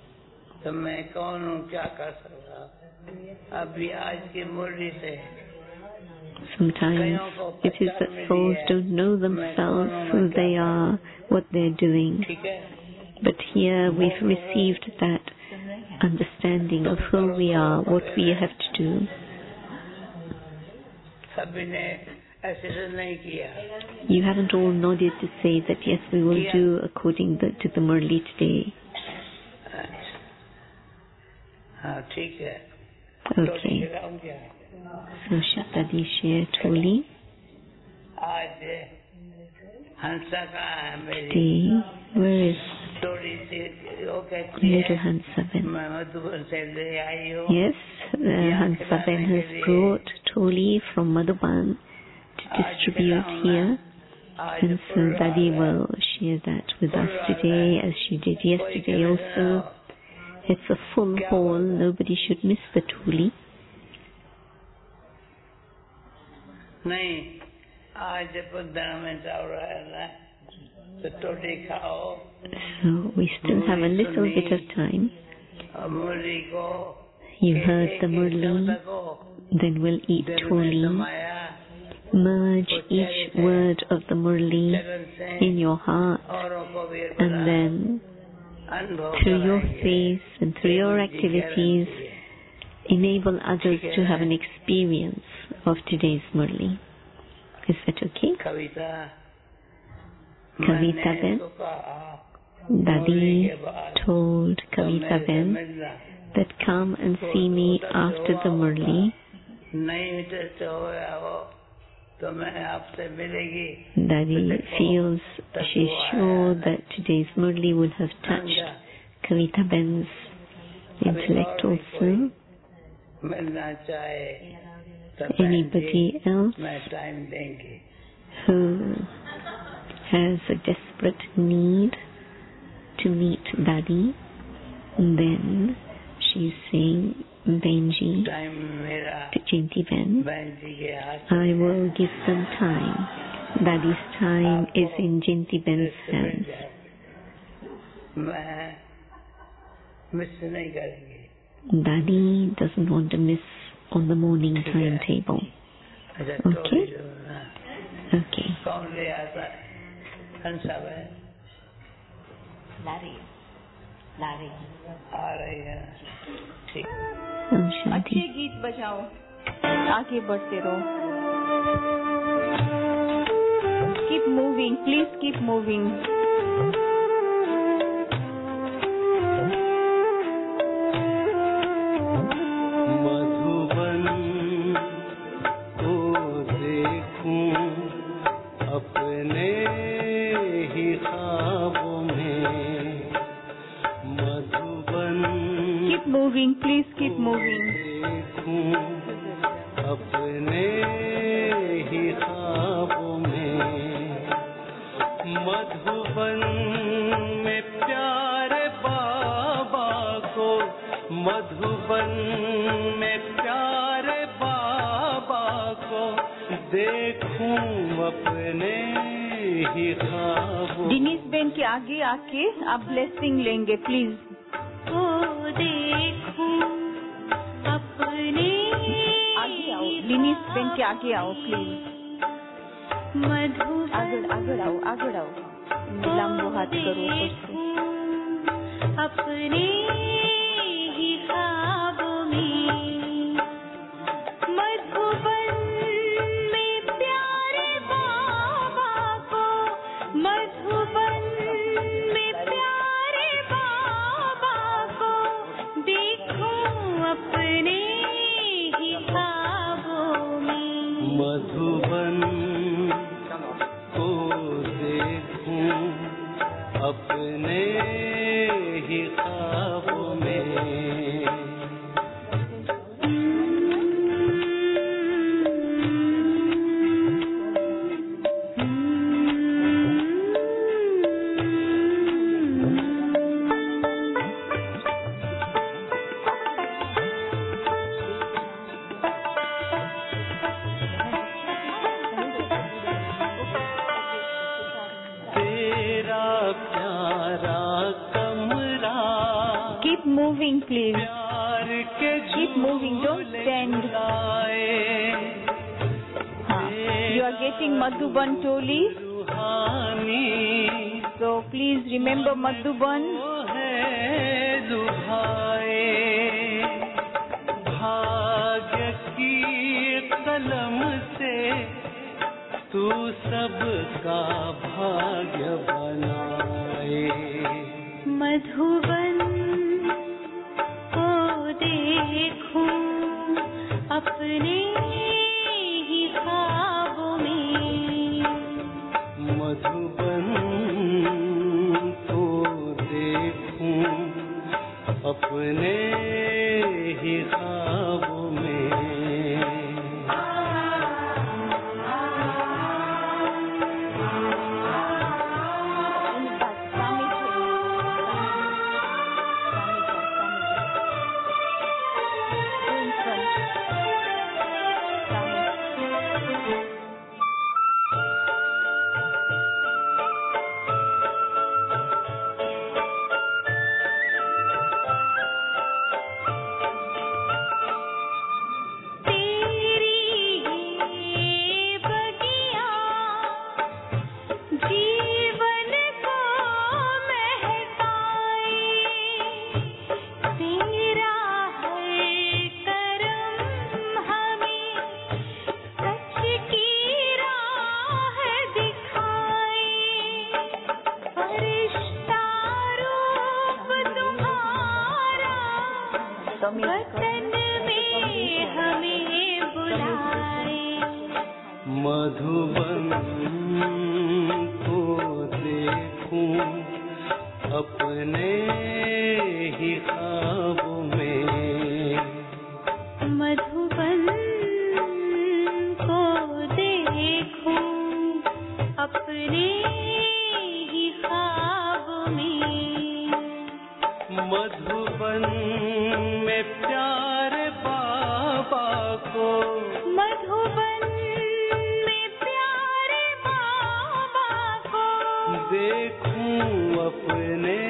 Sometimes it is that souls don't know themselves who they are, what they're doing. But here we've received that understanding of who we are, what we have to do. ऐसे तो नहीं किया. You haven't all nodded to say that yes, we will do according the, to the Murli today. अच्छा. हाँ ठीक है. Okay. So Shataji share Toli. आज हंसा का है मेरी. Today, where is थोड़ी सी वो कहती है. little Hansaben? मैं मधुबन से ले आई हूँ. Yes, uh, Hansaben has brought Toli from Madhuban to distribute here. And so Daddy will share that with us today, as she did yesterday also. It's a full hall, nobody should miss the Toli. नहीं, आज पुदन में चल रहा है ना, तो टोटी खाओ. So we still have a little bit of time. मुरली को. You heard the Murli, then we'll eat Toli. Merge each word of the Murli in your heart, and then through your face and through your activities, enable others to have an experience of today's Murli. Is that okay? Kavita Ben, Daddy told Kavita Ben that come and see me after the Murli. Daddy feels, she's sure that today's Murli will have touched Kavita Ben's intellect also. Anybody else who has a desperate need to meet Daddy, then she's saying, Benji to Jinti Ben, I will give them time. Daddy's time is in Jinti Ben's hands. Daddy doesn't want to miss on the morning timetable. Okay? Okay. Larry. Larry. आ रही है. ठीक. अच्छे गीत बजाओ, आगे बढ़ते रहो. Keep moving, please keep moving. Madhuban को देखूं अपने ही ख्वाबों में. Madhuban Keep moving, please keep moving. देखूं अपने ही ख्वाबों में. मधुबन में प्यारे बाबा को, मधुबन में प्यारे बाबा को देखूं अपने ही ख्वाबों. दिनेश बेन के आगे आके आप ब्लेसिंग लेंगे प्लीज. को देखूं अपने आगे आओ, दिनेश बेन के आगे आओ प्लीज. मधुबन आगे आगे आओ, आगे आओ. लंबो हाथ करो अपने ही ख्वाबों में. मधुबन में प्यारे बाबा को, मधुबन में प्यारे बाबा को देखूं अपने ही ख्वाबों में. मधुबन को देखूं अपने ही ख्वाबों में. तेरा प्यारा कमरा, Keep moving please. प्यार के Keep moving, don't stand. झूलाए. हाँ. You are getting Madhuban Toli, रूहानी so please remember Madhuban. वो है लुभाए. भाग्य की कलम से तू सबका भाग्य बनाए। मधुबन को देखूं अपने ही ख्वाबों में। मधुबन को देखूं अपने ही ख्वाबों में। वतन में हमें बुलाए। मधुबन को देखूं अपने ही ख्वाबों में। मधुबन को देखूं अपने ही ख्वाबों में। मधुबन में प्यारे बाबा को। मधुबन में प्यारे बाबा को देखूं अपने